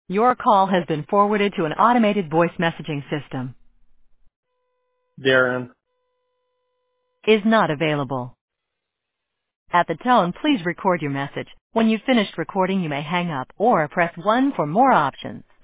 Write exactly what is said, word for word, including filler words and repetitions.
Your call has been forwarded to an automated voice messaging system. Darren. Is not available. At the tone, please record your message. When you've finished recording, you may hang up or press one for more options.